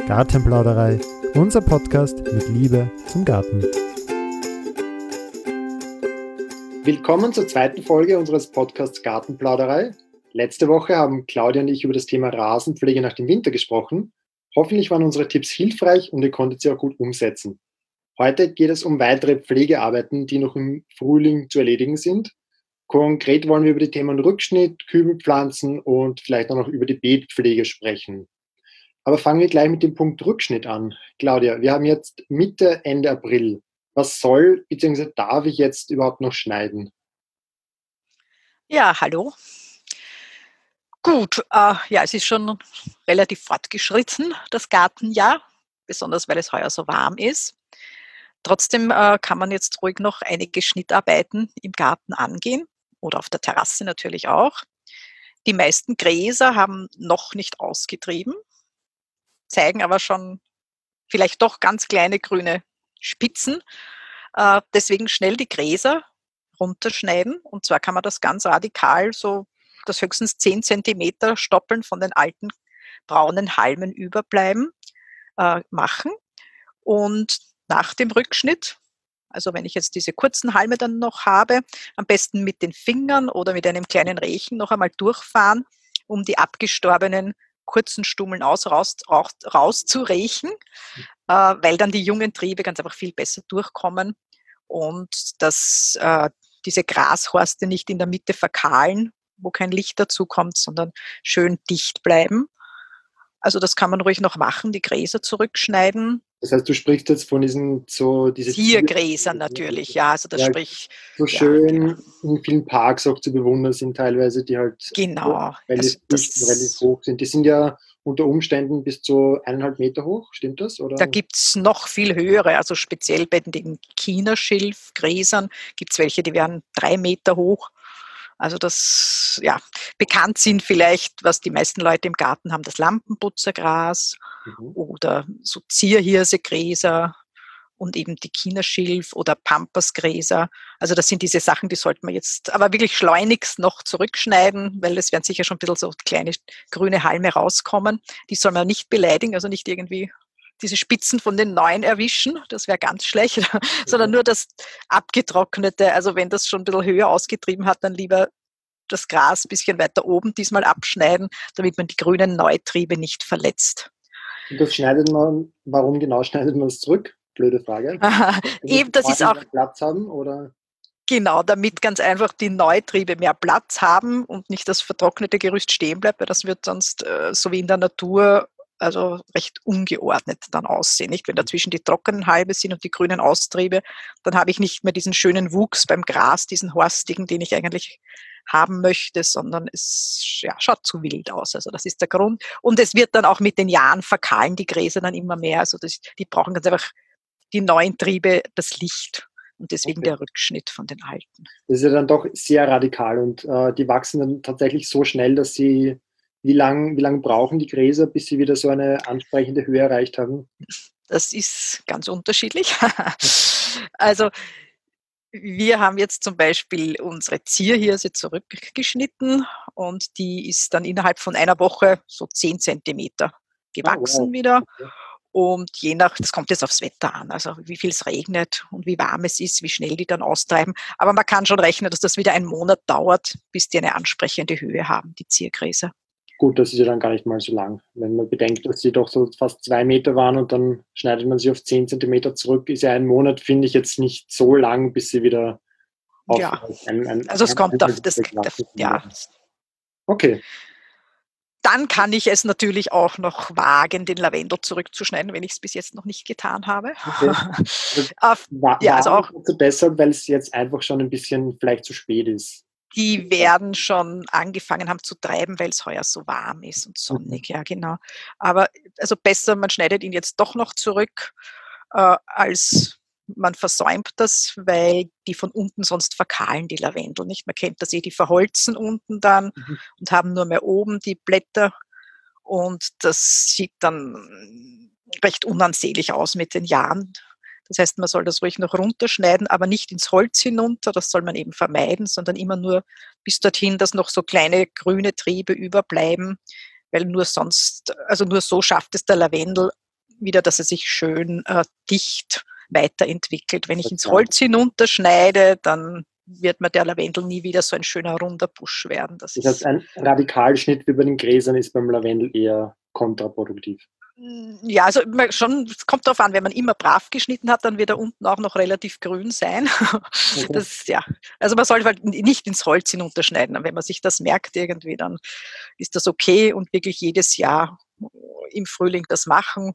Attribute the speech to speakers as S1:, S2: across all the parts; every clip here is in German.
S1: Gartenplauderei, unser Podcast mit Liebe zum Garten. Willkommen zur zweiten Folge unseres Podcasts Gartenplauderei. Letzte Woche haben Claudia und ich über das Thema Rasenpflege nach dem Winter gesprochen. Hoffentlich waren unsere Tipps hilfreich und ihr konntet sie auch gut umsetzen. Heute geht es um weitere Pflegearbeiten, die noch im Frühling zu erledigen sind. Konkret wollen wir über die Themen Rückschnitt, Kübelpflanzen und vielleicht auch noch über die Beetpflege sprechen. Aber fangen wir gleich mit dem Punkt Rückschnitt an. Claudia, wir haben jetzt Mitte, Ende April. Was soll bzw. darf ich jetzt überhaupt noch schneiden?
S2: Ja, hallo. Gut, es ist schon relativ fortgeschritten, das Gartenjahr, besonders weil es heuer so warm ist. Trotzdem kann man jetzt ruhig noch einige Schnittarbeiten im Garten angehen oder auf der Terrasse natürlich auch. Die meisten Gräser haben noch nicht ausgetrieben, zeigen aber schon vielleicht doch ganz kleine grüne Spitzen. Deswegen schnell die Gräser runterschneiden. Und zwar kann man das ganz radikal, so dass höchstens 10 Zentimeter Stoppeln von den alten braunen Halmen überbleiben, machen. Und nach dem Rückschnitt, also wenn ich jetzt diese kurzen Halme dann noch habe, am besten mit den Fingern oder mit einem kleinen Rechen noch einmal durchfahren, um die abgestorbenen kurzen Stummeln rauszurechen, weil dann die jungen Triebe ganz einfach viel besser durchkommen und dass diese Grashorste nicht in der Mitte verkahlen, wo kein Licht dazu kommt, sondern schön dicht bleiben. Also das kann man ruhig noch machen, die Gräser zurückschneiden.
S1: Das heißt, du sprichst jetzt von diese
S2: Ziergräsern natürlich, ja, also das sprich.
S1: So schön in vielen Parks auch zu bewundern sind teilweise, die halt
S2: Genau.
S1: relativ dicht und relativ hoch sind. Die sind ja unter Umständen bis zu 1,5 Meter hoch, stimmt das? Oder?
S2: Da gibt es noch viel höhere, also speziell bei den Chinaschilfgräsern gibt es welche, die werden 3 Meter hoch. Also das, bekannt sind vielleicht, was die meisten Leute im Garten haben, das Lampenputzergras oder so Zierhirsegräser und eben die Chinaschilf oder Pampasgräser. Also das sind diese Sachen, die sollte man jetzt aber wirklich schleunigst noch zurückschneiden, weil es werden sicher schon ein bisschen so kleine grüne Halme rauskommen. Die soll man nicht beleidigen, also nicht irgendwie diese Spitzen von den neuen erwischen, das wäre ganz schlecht, sondern nur das abgetrocknete, also wenn das schon ein bisschen höher ausgetrieben hat, dann lieber das Gras ein bisschen weiter oben diesmal abschneiden, damit man die grünen Neutriebe nicht verletzt.
S1: Und das warum genau schneidet man es zurück? Blöde Frage.
S2: Eben, das ist auch
S1: Platz haben, oder?
S2: Genau, damit ganz einfach die Neutriebe mehr Platz haben und nicht das vertrocknete Gerüst stehen bleibt, weil das wird sonst, so wie in der Natur, also recht ungeordnet dann aussehen. Nicht? Wenn dazwischen die trockenen Halme sind und die grünen Austriebe, dann habe ich nicht mehr diesen schönen Wuchs beim Gras, diesen horstigen, den ich eigentlich haben möchte, sondern es schaut zu wild aus. Also das ist der Grund. Und es wird dann auch mit den Jahren verkahlen die Gräser dann immer mehr. Also die brauchen ganz einfach die neuen Triebe, das Licht. Und deswegen der Rückschnitt von den alten.
S1: Das ist ja dann doch sehr radikal und die wachsen dann tatsächlich so schnell, dass sie, wie lang brauchen die Gräser, bis sie wieder so eine ansprechende Höhe erreicht haben?
S2: Das ist ganz unterschiedlich. Also wir haben jetzt zum Beispiel unsere Zierhirse zurückgeschnitten und die ist dann innerhalb von einer Woche so 10 Zentimeter gewachsen wieder. Und das kommt jetzt aufs Wetter an, also wie viel es regnet und wie warm es ist, wie schnell die dann austreiben. Aber man kann schon rechnen, dass das wieder einen Monat dauert, bis die eine ansprechende Höhe haben, die Ziergräser.
S1: Gut, das ist ja dann gar nicht mal so lang. Wenn man bedenkt, dass sie doch so fast 2 Meter waren und dann schneidet man sie auf 10 Zentimeter zurück, ist ja ein Monat, finde ich, jetzt nicht so lang, bis sie wieder auf
S2: also es kommt auf das,
S1: Okay.
S2: Dann kann ich es natürlich auch noch wagen, den Lavendel zurückzuschneiden, wenn ich es bis jetzt noch nicht getan habe.
S1: Okay. Also auch deshalb, weil es jetzt einfach schon ein bisschen vielleicht zu spät ist.
S2: Die werden schon angefangen haben zu treiben, weil es heuer so warm ist und sonnig, ja genau. Aber also besser, man schneidet ihn jetzt doch noch zurück, als man versäumt das, weil die von unten sonst verkahlen, die Lavendel, nicht? Man kennt das die verholzen unten dann und haben nur mehr oben die Blätter und das sieht dann recht unansehnlich aus mit den Jahren. Das heißt, man soll das ruhig noch runterschneiden, aber nicht ins Holz hinunter, das soll man eben vermeiden, sondern immer nur bis dorthin, dass noch so kleine grüne Triebe überbleiben, weil nur so schafft es der Lavendel, wieder, dass er sich schön dicht weiterentwickelt. Wenn ich ins Holz hinunterschneide, dann wird mir der Lavendel nie wieder so ein schöner runder Busch werden.
S1: Das heißt, ein Radikalschnitt wie bei den Gräsern ist beim Lavendel eher kontraproduktiv.
S2: Ja, also es kommt darauf an, wenn man immer brav geschnitten hat, dann wird er unten auch noch relativ grün sein.
S1: Okay.
S2: Also man sollte halt nicht ins Holz hinunterschneiden. Wenn man sich das merkt irgendwie, dann ist das okay und wirklich jedes Jahr im Frühling das machen.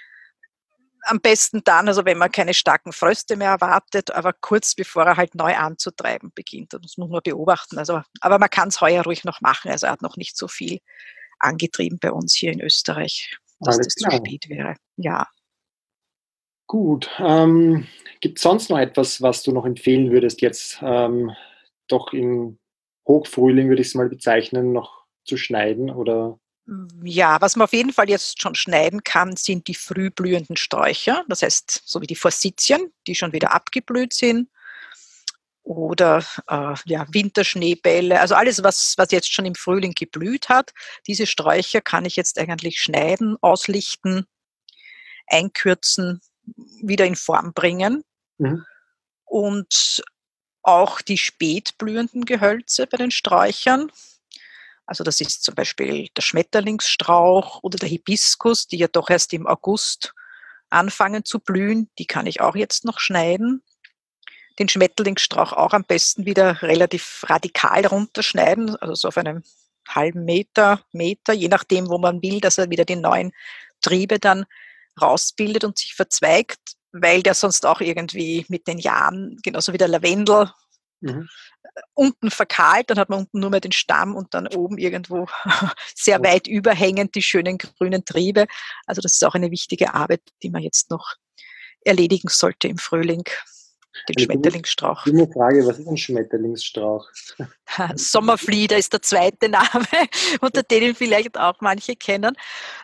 S2: Am besten dann, also wenn man keine starken Fröste mehr erwartet, aber kurz bevor er halt neu anzutreiben beginnt. Das muss man beobachten. Also, aber man kann es heuer ruhig noch machen. Also er hat noch nicht so viel angetrieben bei uns hier in Österreich, dass das zu spät wäre. Ja.
S1: Gut. Gibt es sonst noch etwas, was du noch empfehlen würdest, jetzt doch im Hochfrühling, würde ich es mal bezeichnen, noch zu schneiden? Oder?
S2: Ja, was man auf jeden Fall jetzt schon schneiden kann, sind die frühblühenden Sträucher. Das heißt, so wie die Forsythien, die schon wieder abgeblüht sind. Oder Winterschneebälle, also alles, was jetzt schon im Frühling geblüht hat. Diese Sträucher kann ich jetzt eigentlich schneiden, auslichten, einkürzen, wieder in Form bringen.
S1: Mhm.
S2: Und auch die spätblühenden Gehölze bei den Sträuchern. Also das ist zum Beispiel der Schmetterlingsstrauch oder der Hibiskus, die ja doch erst im August anfangen zu blühen. Die kann ich auch jetzt noch schneiden. Den Schmetterlingsstrauch auch am besten wieder relativ radikal runterschneiden, also so auf einem halben Meter, je nachdem, wo man will, dass er wieder die neuen Triebe dann rausbildet und sich verzweigt, weil der sonst auch irgendwie mit den Jahren, genauso wie der Lavendel, unten verkahlt, dann hat man unten nur mehr den Stamm und dann oben irgendwo sehr weit überhängend die schönen grünen Triebe. Also das ist auch eine wichtige Arbeit, die man jetzt noch erledigen sollte im Frühling. Den Schmetterlingsstrauch.
S1: Eine Frage, was ist ein Schmetterlingsstrauch?
S2: Sommerflieder ist der zweite Name, unter denen vielleicht auch manche kennen.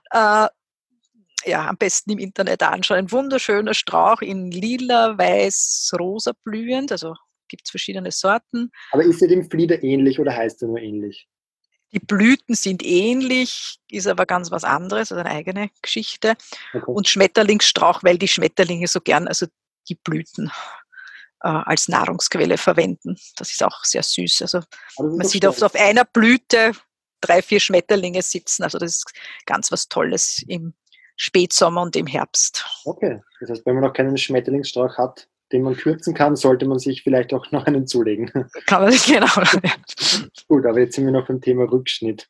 S2: Am besten im Internet anschauen. Ein wunderschöner Strauch in lila, weiß, rosa blühend, also gibt es verschiedene Sorten.
S1: Aber ist er dem Flieder ähnlich oder heißt er nur ähnlich?
S2: Die Blüten sind ähnlich, ist aber ganz was anderes, also eine eigene Geschichte. Okay. Und Schmetterlingsstrauch, weil die Schmetterlinge so gern, also die Blüten als Nahrungsquelle verwenden. Das ist auch sehr süß. Also man sieht oft auf einer Blüte 3, 4 Schmetterlinge sitzen. Also das ist ganz was Tolles im Spätsommer und im Herbst.
S1: Okay, das heißt, wenn man noch keinen Schmetterlingsstrauch hat, den man kürzen kann, sollte man sich vielleicht auch noch einen zulegen.
S2: Kann man, genau.
S1: Gut, aber jetzt sind wir noch beim Thema Rückschnitt.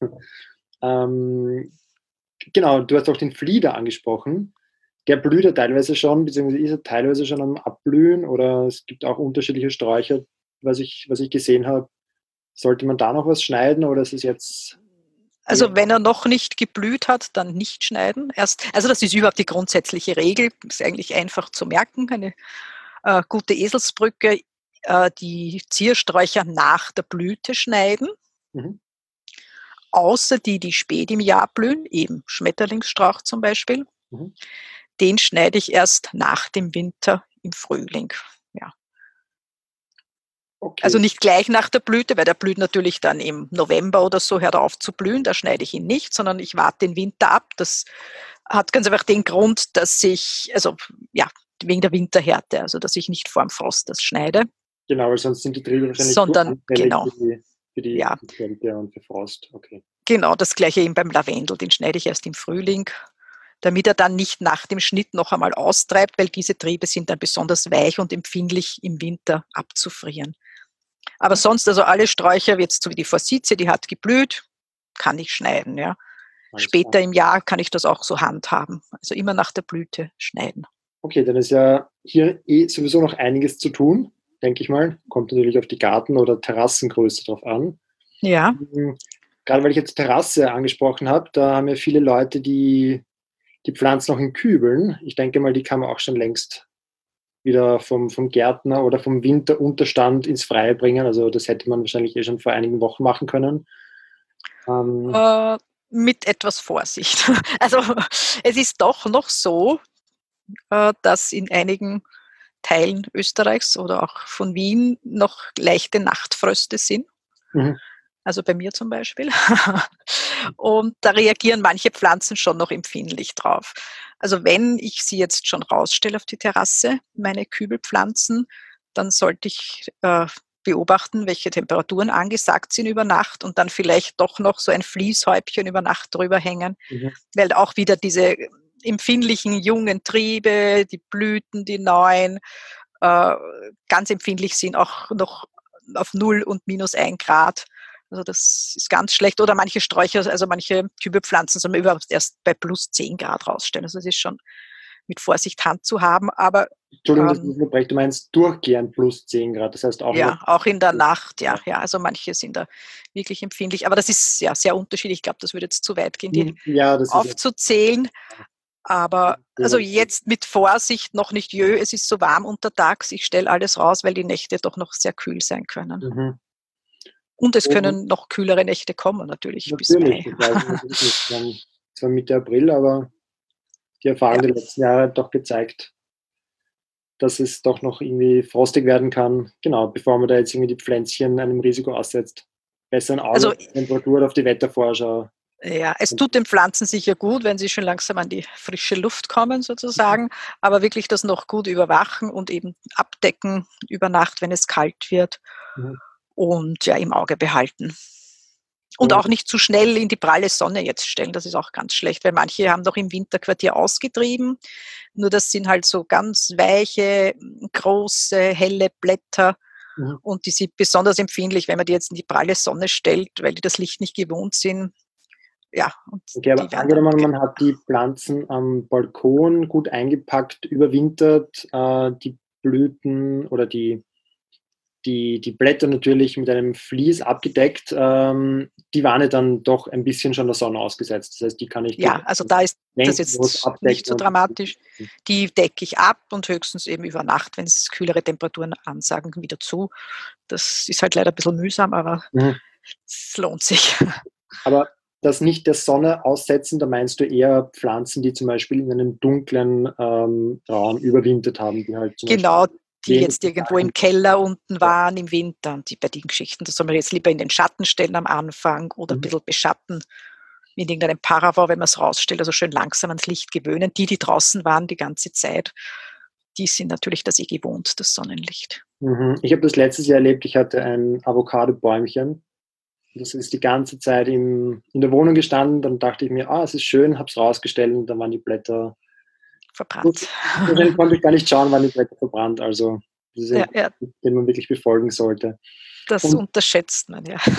S1: Genau, du hast auch den Flieder angesprochen. Der blüht ja teilweise schon, beziehungsweise ist er teilweise schon am Abblühen, oder es gibt auch unterschiedliche Sträucher, was ich gesehen habe. Sollte man da noch was schneiden oder ist es jetzt...
S2: Also wenn er noch nicht geblüht hat, dann nicht schneiden. Also das ist überhaupt die grundsätzliche Regel, ist eigentlich einfach zu merken, eine gute Eselsbrücke, die Ziersträucher nach der Blüte schneiden. Mhm. Außer die spät im Jahr blühen, eben Schmetterlingsstrauch zum Beispiel. Mhm. Den schneide ich erst nach dem Winter im Frühling. Ja. Okay. Also nicht gleich nach der Blüte, weil der blüht natürlich dann im November oder so, hört auf zu blühen, da schneide ich ihn nicht, sondern ich warte den Winter ab. Das hat ganz einfach den Grund, dass ich, wegen der Winterhärte, also dass ich nicht vorm Frost das schneide.
S1: Genau, weil sonst sind die Triebe wahrscheinlich für die Kälte und für Frost. Okay.
S2: Genau, das gleiche eben beim Lavendel, den schneide ich erst im Frühling, damit er dann nicht nach dem Schnitt noch einmal austreibt, weil diese Triebe sind dann besonders weich und empfindlich im Winter abzufrieren. Aber sonst, also alle Sträucher, jetzt so wie die Forsythie, die hat geblüht, kann ich schneiden. Ja. Später im Jahr kann ich das auch so handhaben. Also immer nach der Blüte schneiden.
S1: Okay, dann ist ja hier sowieso noch einiges zu tun, denke ich mal. Kommt natürlich auf die Garten- oder Terrassengröße drauf an.
S2: Ja.
S1: Gerade weil ich jetzt Terrasse angesprochen habe, da haben ja viele Leute, die pflanzen noch in Kübeln. Ich denke mal, die kann man auch schon längst wieder vom Gärtner oder vom Winterunterstand ins Freie bringen. Also das hätte man wahrscheinlich schon vor einigen Wochen machen können.
S2: Mit etwas Vorsicht. Also es ist doch noch so, dass in einigen Teilen Österreichs oder auch von Wien noch leichte Nachtfröste sind. Mhm. Also bei mir zum Beispiel. Und da reagieren manche Pflanzen schon noch empfindlich drauf. Also wenn ich sie jetzt schon rausstelle auf die Terrasse, meine Kübelpflanzen, dann sollte ich beobachten, welche Temperaturen angesagt sind über Nacht und dann vielleicht doch noch so ein Fließhäubchen über Nacht drüber hängen,
S1: Mhm.
S2: weil auch wieder diese empfindlichen jungen Triebe, die Blüten, die neuen, äh, ganz empfindlich sind, auch noch auf 0 und -1 Grad. Also das ist ganz schlecht. Oder manche Sträucher, also manche Kübelpflanzen soll man überhaupt erst bei +10 Grad rausstellen. Also das ist schon mit Vorsicht Hand zu haben. Aber
S1: Entschuldigung, dass ich unterbreche, du meinst durchgehend +10 Grad, das heißt auch in der
S2: ja, auch in der Nacht,
S1: ja.
S2: ja. Also manche sind da wirklich empfindlich. Aber das ist ja sehr unterschiedlich. Ich glaube, das würde jetzt zu weit gehen, die
S1: Ja, das ist ja
S2: aufzuzählen. Aber also jetzt mit Vorsicht, noch nicht es ist so warm untertags. Ich stelle alles raus, weil die Nächte doch noch sehr kühl sein können.
S1: Mhm.
S2: Und es
S1: Und
S2: können noch kühlere Nächte kommen, natürlich bis
S1: natürlich,
S2: Mai.
S1: das weiß ich natürlich nicht. Zwar Mitte April, aber die Erfahrung
S2: Ja.
S1: der letzten Jahre hat doch gezeigt, dass es doch noch irgendwie frostig werden kann. Genau, bevor man da jetzt irgendwie die Pflänzchen einem Risiko aussetzt. Besser ein Auge
S2: Also
S1: auf die Temperatur oder auf die Wettervorschau.
S2: ja, es tut den Pflanzen sicher gut, wenn sie schon langsam an die frische Luft kommen sozusagen, aber wirklich das noch gut überwachen und eben abdecken über Nacht, wenn es kalt wird
S1: Mhm.
S2: und ja im Auge behalten. Und
S1: Und
S2: auch nicht zu schnell in die pralle Sonne jetzt stellen, das ist auch ganz schlecht, weil manche haben doch im Winterquartier ausgetrieben, nur das sind halt so ganz weiche, große, helle Blätter
S1: mhm.
S2: und die sind besonders empfindlich, wenn man die jetzt in die pralle Sonne stellt, weil die das Licht nicht gewohnt sind. Ja, und
S1: Okay,
S2: die
S1: aber
S2: werden dann
S1: angenommen, man hat die Pflanzen am Balkon gut eingepackt, überwintert, die Blüten oder die Blätter natürlich mit einem Vlies abgedeckt, die waren ja dann doch ein bisschen schon der Sonne ausgesetzt. Das heißt, die kann ich
S2: ja,
S1: durchaus
S2: also da ist das
S1: bedenkenlos
S2: jetzt nicht
S1: abdecken
S2: so
S1: und
S2: dramatisch. Die decke ich ab und höchstens eben über Nacht, wenn es kühlere Temperaturen ansagen, wieder zu. Das ist halt leider ein bisschen mühsam, aber
S1: mhm.
S2: es lohnt sich.
S1: Aber das nicht der Sonne aussetzen, da meinst du eher Pflanzen, die zum Beispiel in einem dunklen Raum überwintert haben, die halt zum Beispiel
S2: Genau, die
S1: wenig
S2: jetzt irgendwo im Keller unten
S1: ja.
S2: waren im Winter und die bei den Geschichten, das soll man jetzt lieber in den Schatten stellen am Anfang oder ein
S1: Mhm.
S2: bisschen beschatten mit irgendeinem Paravor, wenn man es rausstellt, also schön langsam ans Licht gewöhnen. Die draußen waren die ganze Zeit, die sind natürlich das gewohnt, das Sonnenlicht.
S1: Mhm. Ich habe das letztes Jahr erlebt, ich hatte ein Avocado-Bäumchen. Das ist die ganze Zeit in der Wohnung gestanden. Dann dachte ich mir, es ist schön, habe es rausgestellt und dann waren die Blätter. So
S2: Verbrannt.
S1: schnell konnte ich gar nicht schauen, waren die Blätter verbrannt. Also, das ist ein
S2: Ja, ja,
S1: Tipp, den man wirklich befolgen sollte.
S2: das
S1: Und
S2: unterschätzt man, ja.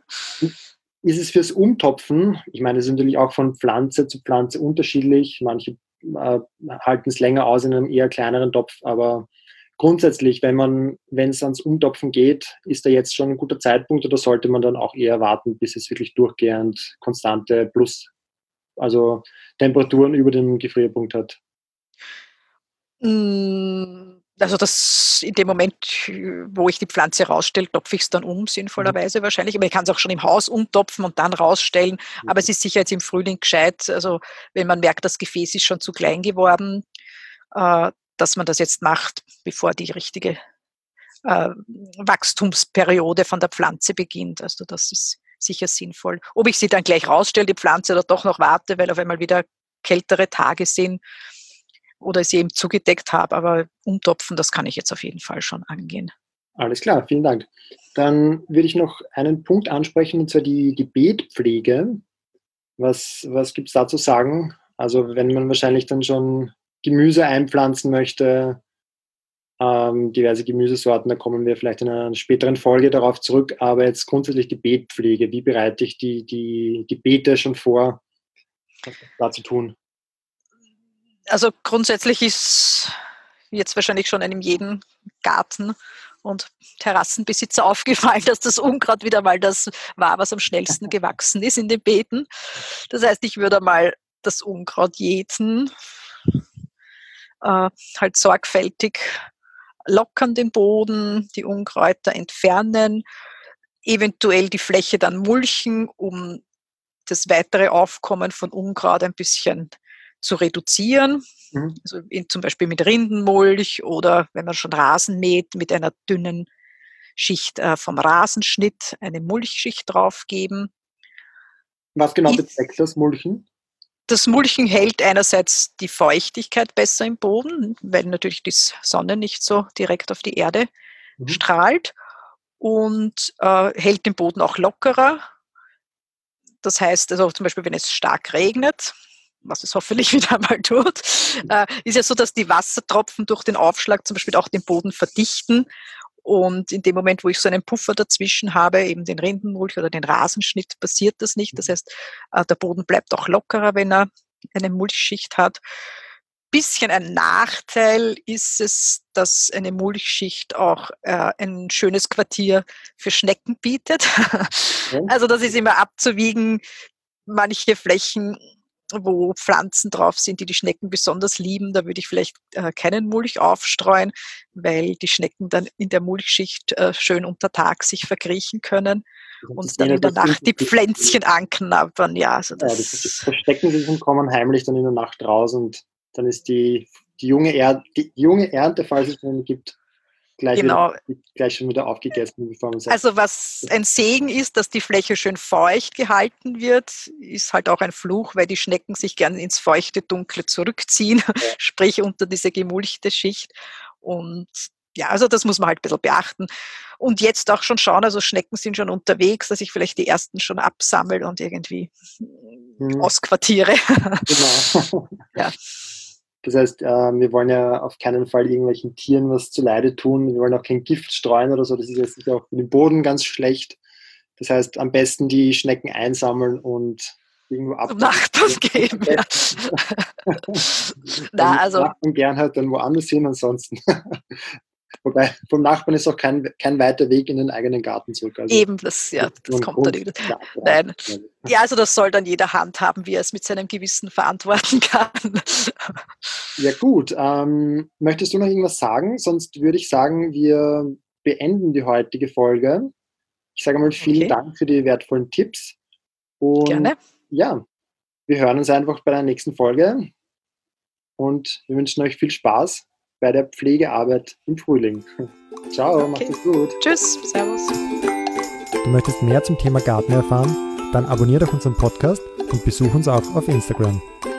S1: ist es fürs Umtopfen, ich meine, es ist natürlich auch von Pflanze zu Pflanze unterschiedlich. Manche halten es länger aus in einem eher kleineren Topf, aber grundsätzlich, wenn es ans Umtopfen geht, ist da jetzt schon ein guter Zeitpunkt oder sollte man dann auch eher warten, bis es wirklich durchgehend konstante Plus, also Temperaturen über dem Gefrierpunkt hat?
S2: Also das in dem Moment, wo ich die Pflanze rausstelle, topfe ich es dann um,
S1: Mhm.
S2: sinnvollerweise wahrscheinlich. Aber ich kann es auch schon im Haus umtopfen und dann rausstellen. Aber es ist sicher jetzt im Frühling gescheit, also wenn man merkt, das Gefäß ist schon zu klein geworden, dass man das jetzt macht, bevor die richtige Wachstumsperiode von der Pflanze beginnt. Also das ist sicher sinnvoll. Ob ich sie dann gleich rausstelle, die Pflanze, oder doch noch warte, weil auf einmal wieder kältere Tage sind oder sie eben zugedeckt habe, aber umtopfen, das kann ich jetzt auf jeden Fall schon angehen.
S1: Alles klar, vielen Dank. Dann würde ich noch einen Punkt ansprechen, und zwar die Beetpflege. Was gibt es da zu sagen? Also wenn man wahrscheinlich dann schon Gemüse einpflanzen möchte, diverse Gemüsesorten, da kommen wir vielleicht in einer späteren Folge darauf zurück, aber jetzt grundsätzlich die Beetpflege, wie bereite ich die Beete schon vor? Was ist da zu tun?
S2: Also grundsätzlich ist jetzt wahrscheinlich schon einem jeden Garten- und Terrassenbesitzer aufgefallen, dass das Unkraut wieder mal das war, was am schnellsten gewachsen ist in den Beeten. Das heißt, ich würde mal das Unkraut jäten, halt sorgfältig lockern den Boden, die Unkräuter entfernen, eventuell die Fläche dann mulchen, um das weitere Aufkommen von Unkraut ein bisschen zu reduzieren.
S1: Mhm.
S2: Also zum Beispiel mit Rindenmulch oder wenn man schon Rasen mäht, mit einer dünnen Schicht vom Rasenschnitt, eine Mulchschicht draufgeben.
S1: Was genau bezweckt das Mulchen?
S2: Das Mulchen hält einerseits die Feuchtigkeit besser im Boden, weil natürlich die Sonne nicht so direkt auf die Erde strahlt, und hält den Boden auch lockerer. Das heißt, also zum Beispiel, wenn es stark regnet, was es hoffentlich wieder mal tut, ist ja so, dass die Wassertropfen durch den Aufschlag zum Beispiel auch den Boden verdichten. Und in dem Moment, wo ich so einen Puffer dazwischen habe, eben den Rindenmulch oder den Rasenschnitt, passiert das nicht. Das heißt, der Boden bleibt auch lockerer, wenn er eine Mulchschicht hat. Bisschen ein Nachteil ist es, dass eine Mulchschicht auch ein schönes Quartier für Schnecken bietet. Also das ist immer abzuwiegen. Manche Flächen, wo Pflanzen drauf sind, die die Schnecken besonders lieben, da würde ich vielleicht keinen Mulch aufstreuen, weil die Schnecken dann in der Mulchschicht schön unter Tag sich verkriechen können und dann in der Nacht die Pflänzchen anknabbern. Ja, also
S1: die verstecken sich und kommen heimlich dann in der Nacht raus, und dann ist die junge Ernte, falls es einen gibt, gleich schon wieder aufgegessen. Bevor man sagt.
S2: Also was ein Segen ist, dass die Fläche schön feucht gehalten wird, ist halt auch ein Fluch, weil die Schnecken sich gerne ins feuchte, dunkle zurückziehen, sprich unter diese gemulchte Schicht. Und ja, also das muss man halt ein bisschen beachten. Und jetzt auch schon schauen, also Schnecken sind schon unterwegs, dass ich vielleicht die ersten schon absammle und irgendwie ausquartiere.
S1: Genau.
S2: Ja.
S1: Das heißt, wir wollen ja auf keinen Fall irgendwelchen Tieren was zuleide tun. Wir wollen auch kein Gift streuen oder so. Das ist ja sicher auch für den Boden ganz schlecht. Das heißt, am besten die Schnecken einsammeln und irgendwo ab.
S2: Zum Nachbarn geben, ja.
S1: Na, also Nachbarn gern halt dann woanders hin, ansonsten. Wobei, vom Nachbarn ist auch kein weiter Weg in den eigenen Garten zurück. Also
S2: eben, das kommt dann wieder. Nein. Ja, also das soll dann jeder handhaben, wie er es mit seinem Gewissen verantworten kann.
S1: Ja gut, möchtest du noch irgendwas sagen? Sonst würde ich sagen, wir beenden die heutige Folge. Ich sage mal vielen Dank für die wertvollen Tipps. Und
S2: gerne.
S1: Ja, wir hören uns einfach bei der nächsten Folge und wir wünschen euch viel Spaß bei der Pflegearbeit im Frühling. Ciao, macht es gut.
S2: Tschüss, servus.
S1: Du möchtest mehr zum Thema Garten erfahren? Dann abonniere doch unseren Podcast und besuch uns auch auf Instagram.